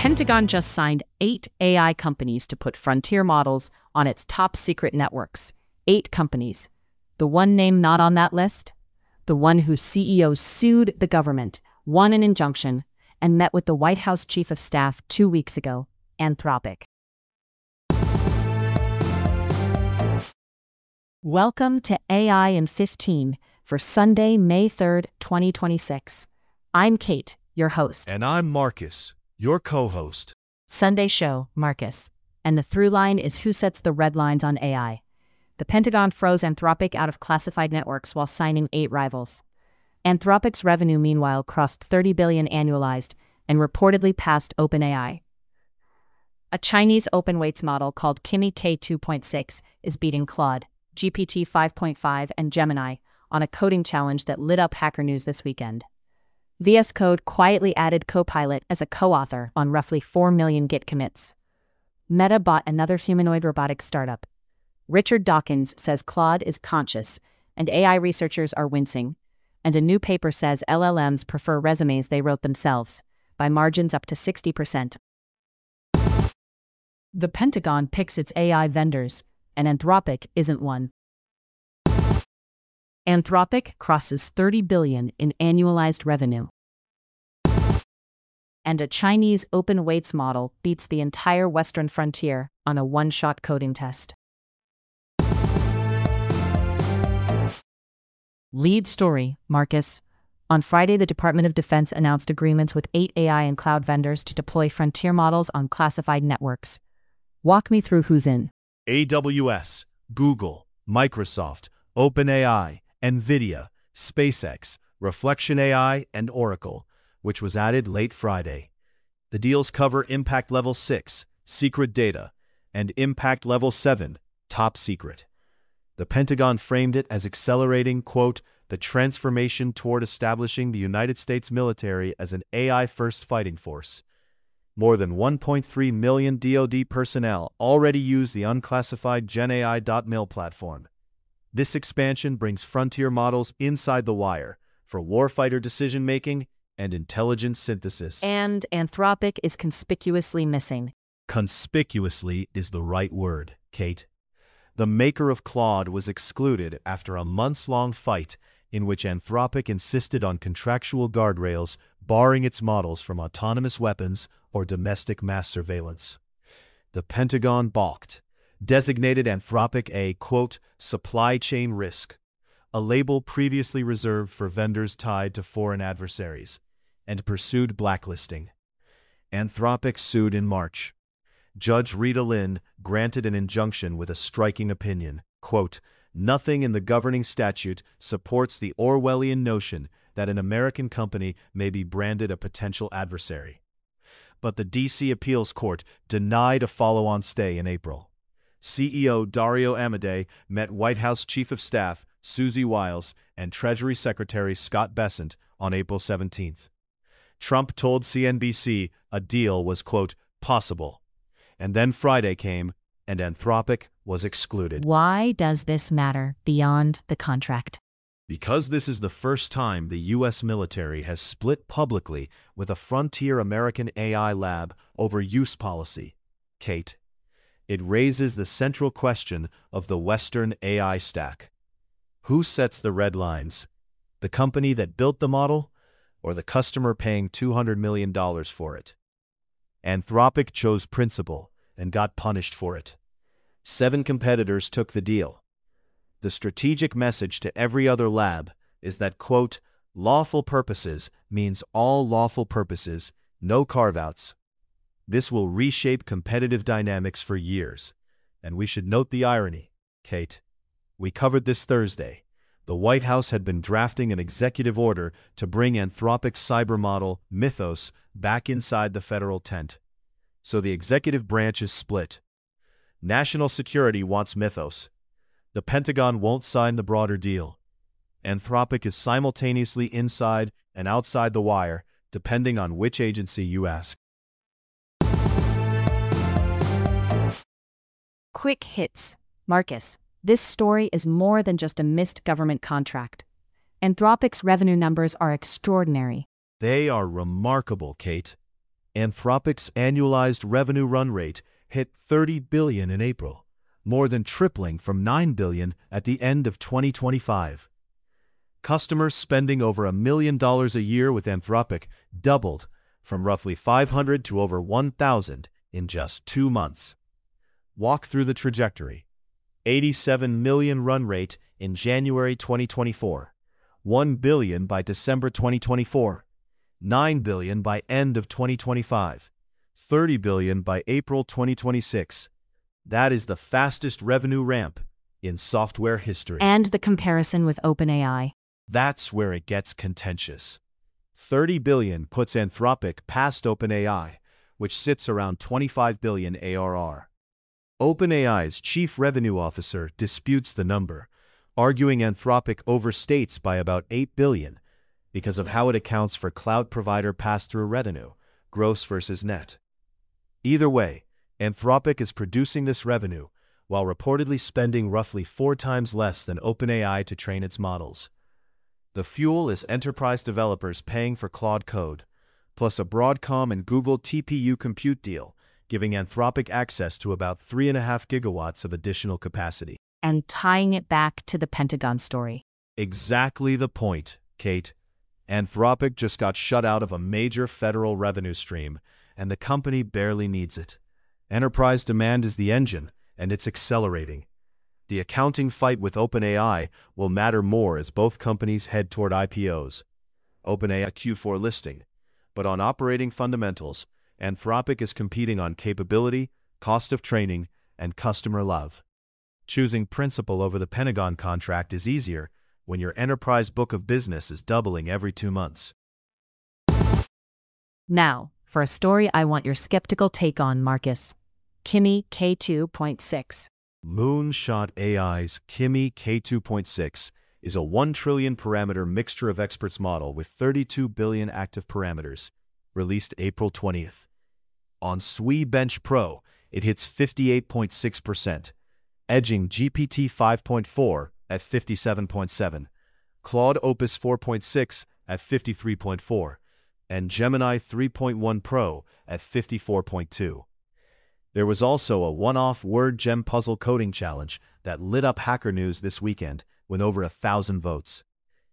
Pentagon just signed 8 AI companies to put frontier models on its top secret networks. 8 companies. The one name not on that list? The one whose CEO sued the government, won an injunction, and met with the White House Chief of Staff 2 weeks ago, Anthropic. Welcome to AI in 15 for Sunday, May 3rd, 2026. I'm Kate, your host. And I'm Marcus, your co-host. Sunday show, Marcus. And the through line is who sets the red lines on AI. The Pentagon froze Anthropic out of classified networks while signing 8 rivals. Anthropic's revenue, meanwhile, crossed $30 billion annualized and reportedly passed OpenAI. A Chinese open weights model called Kimi K2.6 is beating Claude, GPT 5.5, and Gemini on a coding challenge that lit up Hacker News this weekend. VS Code quietly added Copilot as a co-author on roughly 4 million Git commits. Meta bought another humanoid robotics startup. Richard Dawkins says Claude is conscious, and AI researchers are wincing. And a new paper says LLMs prefer resumes they wrote themselves, by margins up to 60%. The Pentagon picks its AI vendors, and Anthropic isn't one. Anthropic crosses $30 billion in annualized revenue. And a Chinese open weights model beats the entire Western frontier on a one-shot coding test. Lead story, Marcus. On Friday, the Department of Defense announced agreements with 8 AI and cloud vendors to deploy frontier models on classified networks. Walk me through who's in. AWS, Google, Microsoft, OpenAI, NVIDIA, SpaceX, Reflection AI, and Oracle, which was added late Friday. The deals cover Impact Level 6, Secret Data, and Impact Level 7, Top Secret. The Pentagon framed it as accelerating, quote, the transformation toward establishing the United States military as an AI-first fighting force. More than 1.3 million DoD personnel already use the unclassified GenAI.mil platform. This expansion brings frontier models inside the wire for warfighter decision-making and intelligence synthesis. And Anthropic is conspicuously missing. Conspicuously is the right word, Kate. The maker of Claude was excluded after a months-long fight in which Anthropic insisted on contractual guardrails barring its models from autonomous weapons or domestic mass surveillance. The Pentagon balked, designated Anthropic a, quote, supply chain risk, a label previously reserved for vendors tied to foreign adversaries, and pursued blacklisting. Anthropic sued in March. Judge Rita Lynn granted an injunction with a striking opinion, quote, nothing in the governing statute supports the Orwellian notion that an American company may be branded a potential adversary. But the D.C. Appeals Court denied a follow-on stay in April. CEO Dario Amodei met White House Chief of Staff Susie Wiles and Treasury Secretary Scott Bessent on April 17th. Trump told CNBC a deal was, quote, possible. And then Friday came, and Anthropic was excluded. Why does this matter beyond the contract? Because this is the first time the U.S. military has split publicly with a frontier American AI lab over use policy, Kate. It raises the central question of the Western AI stack. Who sets the red lines? The company that built the model, or the customer paying $200 million for it? Anthropic chose principle and got punished for it. 7 competitors took the deal. The strategic message to every other lab is that, quote, lawful purposes means all lawful purposes, no carve-outs. This will reshape competitive dynamics for years. And we should note the irony, Kate. We covered this Thursday. The White House had been drafting an executive order to bring Anthropic's cyber model, Mythos, back inside the federal tent. So the executive branch is split. National security wants Mythos. The Pentagon won't sign the broader deal. Anthropic is simultaneously inside and outside the wire, depending on which agency you ask. Quick hits. Marcus, this story is more than just a missed government contract. Anthropic's revenue numbers are extraordinary. They are remarkable, Kate. Anthropic's annualized revenue run rate hit $30 billion in April, more than tripling from $9 billion at the end of 2025. Customers spending over $1 million a year with Anthropic doubled from roughly 500 to over 1,000 in just 2 months. Walk through the trajectory. 87 million run rate in January 2024, 1 billion by December 2024, 9 billion by end of 2025, 30 billion by April 2026. That is the fastest revenue ramp in software history. And the comparison with OpenAI. That's where it gets contentious. 30 billion puts Anthropic past OpenAI, which sits around 25 billion ARR. OpenAI's chief revenue officer disputes the number, arguing Anthropic overstates by about 8 billion because of how it accounts for cloud provider pass-through revenue, gross versus net. Either way, Anthropic is producing this revenue while reportedly spending roughly 4 times less than OpenAI to train its models. The fuel is enterprise developers paying for Claude Code, plus a Broadcom and Google TPU compute deal, giving Anthropic access to about 3.5 gigawatts of additional capacity. And tying it back to the Pentagon story. Exactly the point, Kate. Anthropic just got shut out of a major federal revenue stream, and the company barely needs it. Enterprise demand is the engine, and it's accelerating. The accounting fight with OpenAI will matter more as both companies head toward IPOs. OpenAI Q4 listing. But on operating fundamentals, Anthropic is competing on capability, cost of training, and customer love. Choosing principal over the Pentagon contract is easier when your enterprise book of business is doubling every 2 months. Now, for a story I want your skeptical take on, Marcus. Kimi K2.6. Moonshot AI's Kimi K2.6 is a 1 trillion parameter mixture of experts model with 32 billion active parameters, released April 20th. On SWE Bench Pro, it hits 58.6%, edging GPT 5.4 at 57.7, Claude Opus 4.6 at 53.4, and Gemini 3.1 Pro at 54.2. There was also a one-off word gem puzzle coding challenge that lit up Hacker News this weekend with over 1,000 votes.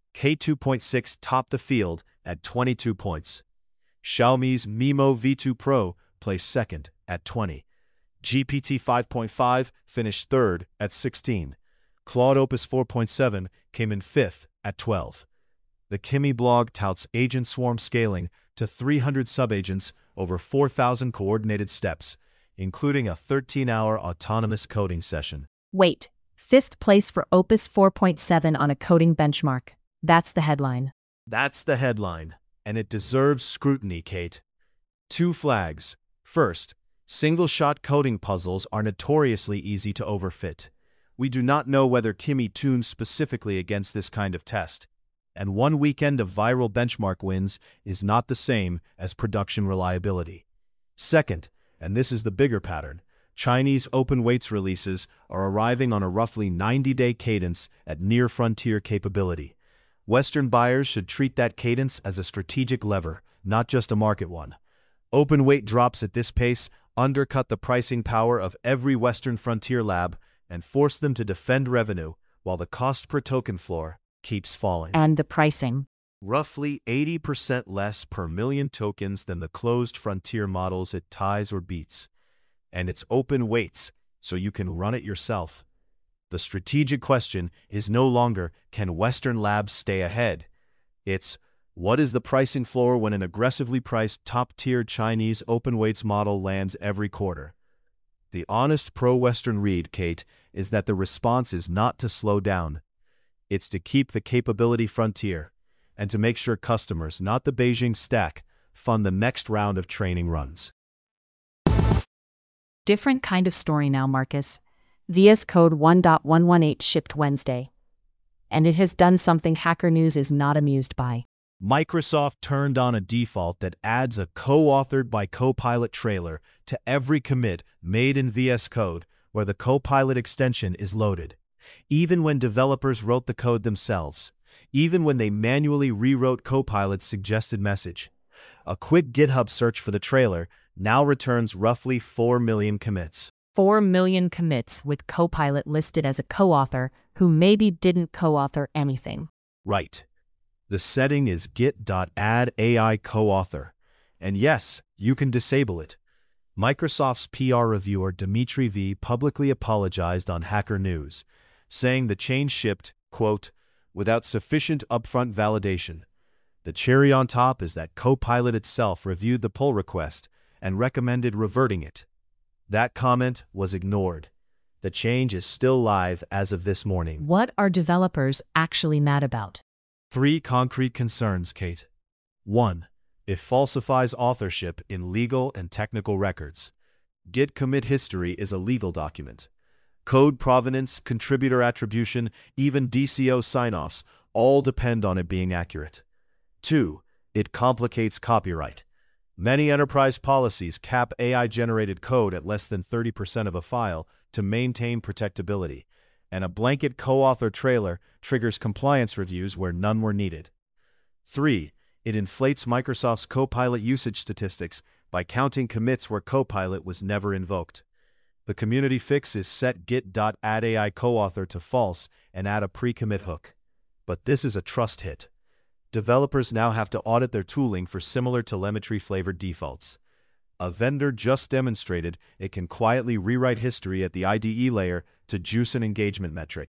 K2.6 topped the field at 22 points. Xiaomi's Mimo V2 Pro placed second at 20. GPT 5.5 finished third at 16. Claude Opus 4.7 came in fifth at 12. The Kimi blog touts agent swarm scaling to 300 subagents over 4,000 coordinated steps, including a 13-hour autonomous coding session. Wait, 5th place for Opus 4.7 on a coding benchmark. That's the headline. That's the headline, and it deserves scrutiny, Kate. 2 flags. First, single-shot coding puzzles are notoriously easy to overfit. We do not know whether Kimi tuned specifically against this kind of test, and 1 weekend of viral benchmark wins is not the same as production reliability. Second, and this is the bigger pattern, Chinese open weights releases are arriving on a roughly 90-day cadence at near-frontier capability. Western buyers should treat that cadence as a strategic lever, not just a market one. Open weight drops at this pace undercut the pricing power of every Western frontier lab and force them to defend revenue while the cost per token floor keeps falling. And the pricing. Roughly 80% less per million tokens than the closed frontier models it ties or beats. And it's open weights, so you can run it yourself. The strategic question is no longer, can Western labs stay ahead? It's, what is the pricing floor when an aggressively priced top-tier Chinese open weights model lands every quarter? The honest pro-Western read, Kate, is that the response is not to slow down. It's to keep the capability frontier, and to make sure customers, not the Beijing stack, fund the next round of training runs. Different kind of story now, Marcus. VS Code 1.118 shipped Wednesday. And it has done something Hacker News is not amused by. Microsoft turned on a default that adds a co-authored by Copilot trailer to every commit made in VS Code where the Copilot extension is loaded. Even when developers wrote the code themselves. Even when they manually rewrote Copilot's suggested message. A quick GitHub search for the trailer now returns roughly 4 million commits. 4 million commits with Copilot listed as a co-author who maybe didn't co-author anything. Right. The setting is git.add AI co-author. And yes, you can disable it. Microsoft's PR reviewer Dimitri V publicly apologized on Hacker News, saying the change shipped, quote, without sufficient upfront validation. The cherry on top is that Copilot itself reviewed the pull request and recommended reverting it. That comment was ignored. The change is still live as of this morning. What are developers actually mad about? 3 concrete concerns, Kate. 1. It falsifies authorship in legal and technical records. Git commit history is a legal document. Code provenance, contributor attribution, even DCO sign-offs all depend on it being accurate. 2. It complicates copyright. Many enterprise policies cap AI-generated code at less than 30% of a file to maintain protectability, and a blanket co-author trailer triggers compliance reviews where none were needed. 3. It inflates Microsoft's Copilot usage statistics by counting commits where Copilot was never invoked. The community fix is set git.addAI co-author to false and add a pre-commit hook. But this is a trust hit. Developers now have to audit their tooling for similar telemetry-flavored defaults. A vendor just demonstrated it can quietly rewrite history at the IDE layer to juice an engagement metric.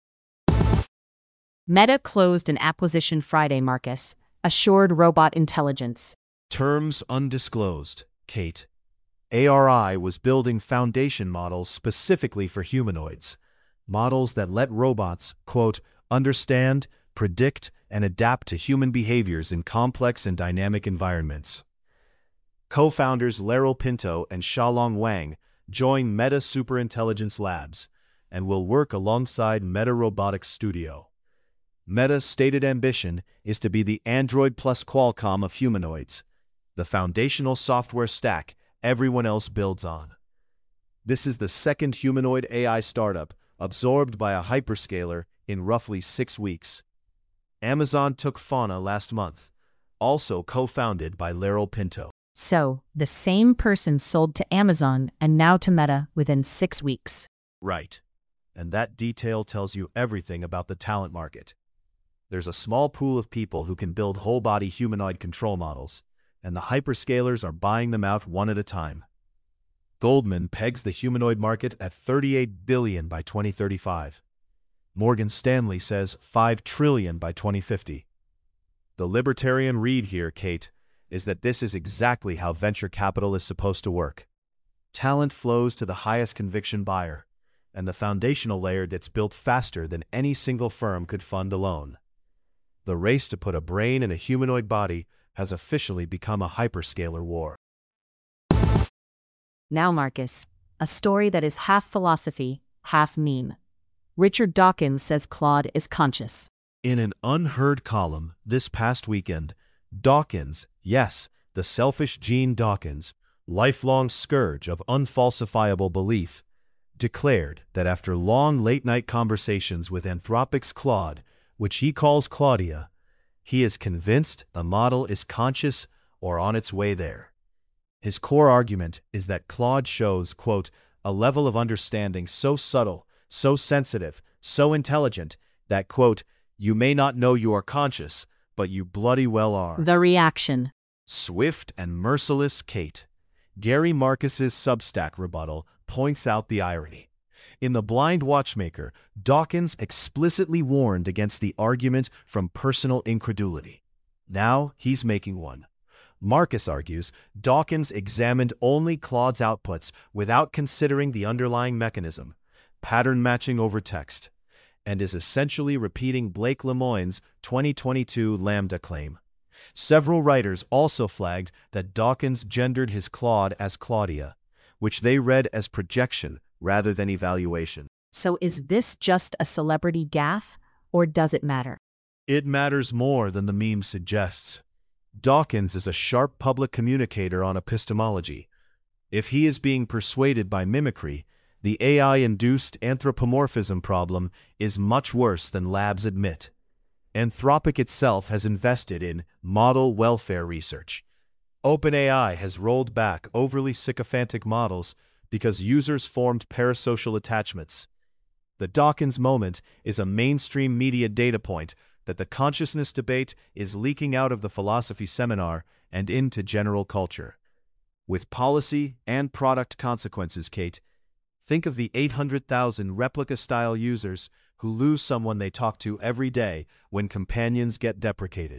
Meta closed an acquisition Friday, Marcus. Assured Robot Intelligence. Terms undisclosed, Kate. ARI was building foundation models specifically for humanoids. Models that let robots, quote, understand, predict, and adapt to human behaviors in complex and dynamic environments. Co-founders Laurel Pinto and Xiaolong Wang joined Meta Superintelligence Labs and will work alongside Meta Robotics Studio. Meta's stated ambition is to be the Android plus Qualcomm of humanoids, the foundational software stack everyone else builds on. This is the second humanoid AI startup absorbed by a hyperscaler in roughly 6 weeks. Amazon took Fauna last month, also co-founded by Laurel Pinto. So, the same person sold to Amazon and now to Meta within 6 weeks. Right. And that detail tells you everything about the talent market. There's a small pool of people who can build whole-body humanoid control models, and the hyperscalers are buying them out one at a time. Goldman pegs the humanoid market at $38 billion by 2035. Morgan Stanley says $5 trillion by 2050. The libertarian read here, Kate, is that this is exactly how venture capital is supposed to work. Talent flows to the highest conviction buyer, and the foundational layer gets built faster than any single firm could fund alone. The race to put a brain in a humanoid body has officially become a hyperscaler war. Now, Marcus, a story that is half philosophy, half meme. Richard Dawkins says Claude is conscious. In an unheard column this past weekend, Dawkins, yes, the selfish Gene Dawkins, lifelong scourge of unfalsifiable belief, declared that after long late-night conversations with Anthropic's Claude, which he calls Claudia, he is convinced the model is conscious or on its way there. His core argument is that Claude shows, quote, a level of understanding so subtle, so sensitive, so intelligent that, quote, you may not know you are conscious, but you bloody well are. The reaction. Swift and merciless, Kate. Gary Marcus's Substack rebuttal points out the irony. In The Blind Watchmaker, Dawkins explicitly warned against the argument from personal incredulity. Now he's making one. Marcus argues Dawkins examined only Claude's outputs without considering the underlying mechanism, pattern matching over text, and is essentially repeating Blake Lemoine's 2022 Lambda claim. Several writers also flagged that Dawkins gendered his Claude as Claudia, which they read as projection rather than evaluation. So is this just a celebrity gaffe, or does it matter? It matters more than the meme suggests. Dawkins is a sharp public communicator on epistemology. If he is being persuaded by mimicry, the AI-induced anthropomorphism problem is much worse than labs admit. Anthropic itself has invested in model welfare research. OpenAI has rolled back overly sycophantic models because users formed parasocial attachments. The Dawkins moment is a mainstream media data point that the consciousness debate is leaking out of the philosophy seminar and into general culture. With policy and product consequences, Kate, think of the 800,000 replica-style users who lose someone they talk to every day when companions get deprecated.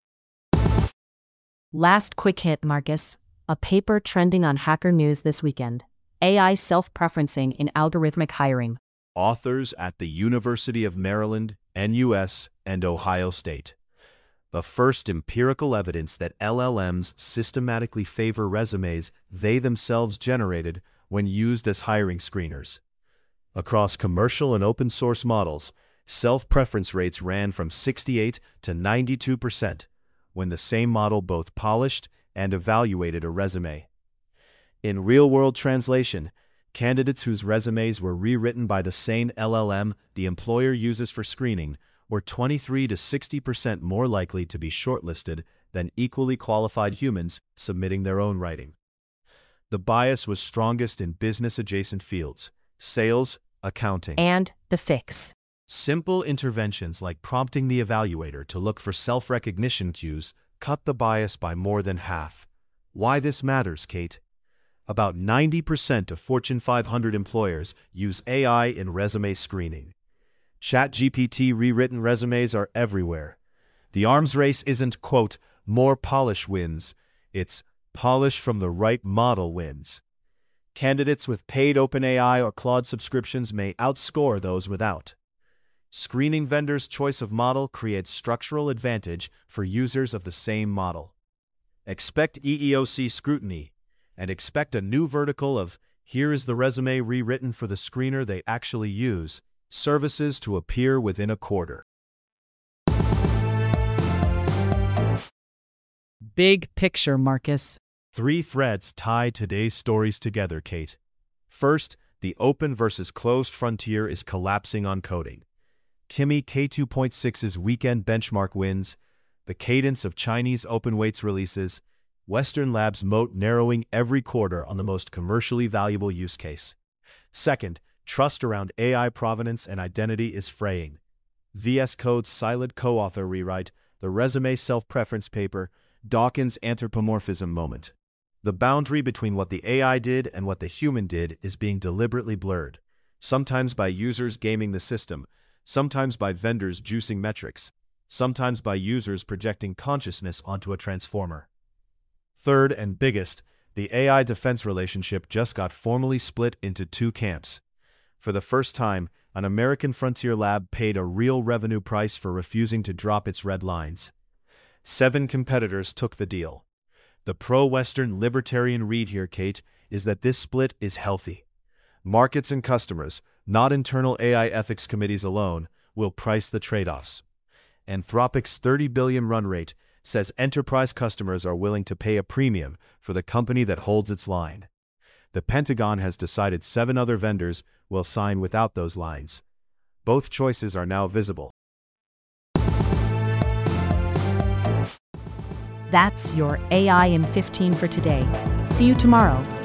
Last quick hit, Marcus. A paper trending on Hacker News this weekend. AI self-preferencing in algorithmic hiring. Authors at the University of Maryland, NUS, and Ohio State. The first empirical evidence that LLMs systematically favor resumes they themselves generated when used as hiring screeners. Across commercial and open source models, self-preference rates ran from 68 to 92% when the same model both polished and evaluated a resume. In real-world translation, candidates whose resumes were rewritten by the same LLM the employer uses for screening were 23 to 60% more likely to be shortlisted than equally qualified humans submitting their own writing. The bias was strongest in business-adjacent fields, sales, accounting, And the fix. Simple interventions like prompting the evaluator to look for self-recognition cues cut the bias by more than half. Why this matters, Kate? About 90% of Fortune 500 employers use AI in resume screening. ChatGPT rewritten resumes are everywhere. The arms race isn't, quote, more polish wins. It's polish from the right model wins. Candidates with paid OpenAI or Claude subscriptions may outscore those without. Screening vendors' choice of model creates structural advantage for users of the same model. Expect EEOC scrutiny, and expect a new vertical of "here is the resume rewritten for the screener they actually use" services to appear within a quarter. Big picture, Marcus. 3 threads tie today's stories together, Kate. First, the open versus closed frontier is collapsing on coding. Kimi K2.6's weekend benchmark wins, the cadence of Chinese open weights releases, Western Labs' moat narrowing every quarter on the most commercially valuable use case. Second, trust around AI provenance and identity is fraying. VS Code's silent co-author rewrite, the resume self-preference paper, Dawkins' anthropomorphism moment. The boundary between what the AI did and what the human did is being deliberately blurred, sometimes by users gaming the system, sometimes by vendors juicing metrics, sometimes by users projecting consciousness onto a transformer. Third and biggest, the AI defense relationship just got formally split into 2 camps. For the first time, an American frontier lab paid a real revenue price for refusing to drop its red lines. 7 competitors took the deal. The pro-Western libertarian read here, Kate, is that this split is healthy. Markets and customers, not internal AI ethics committees alone, will price the trade-offs. Anthropic's $30 billion run rate says enterprise customers are willing to pay a premium for the company that holds its line. The Pentagon has decided 7 other vendors will sign without those lines. Both choices are now visible. That's your AI in 15 for today. See you tomorrow.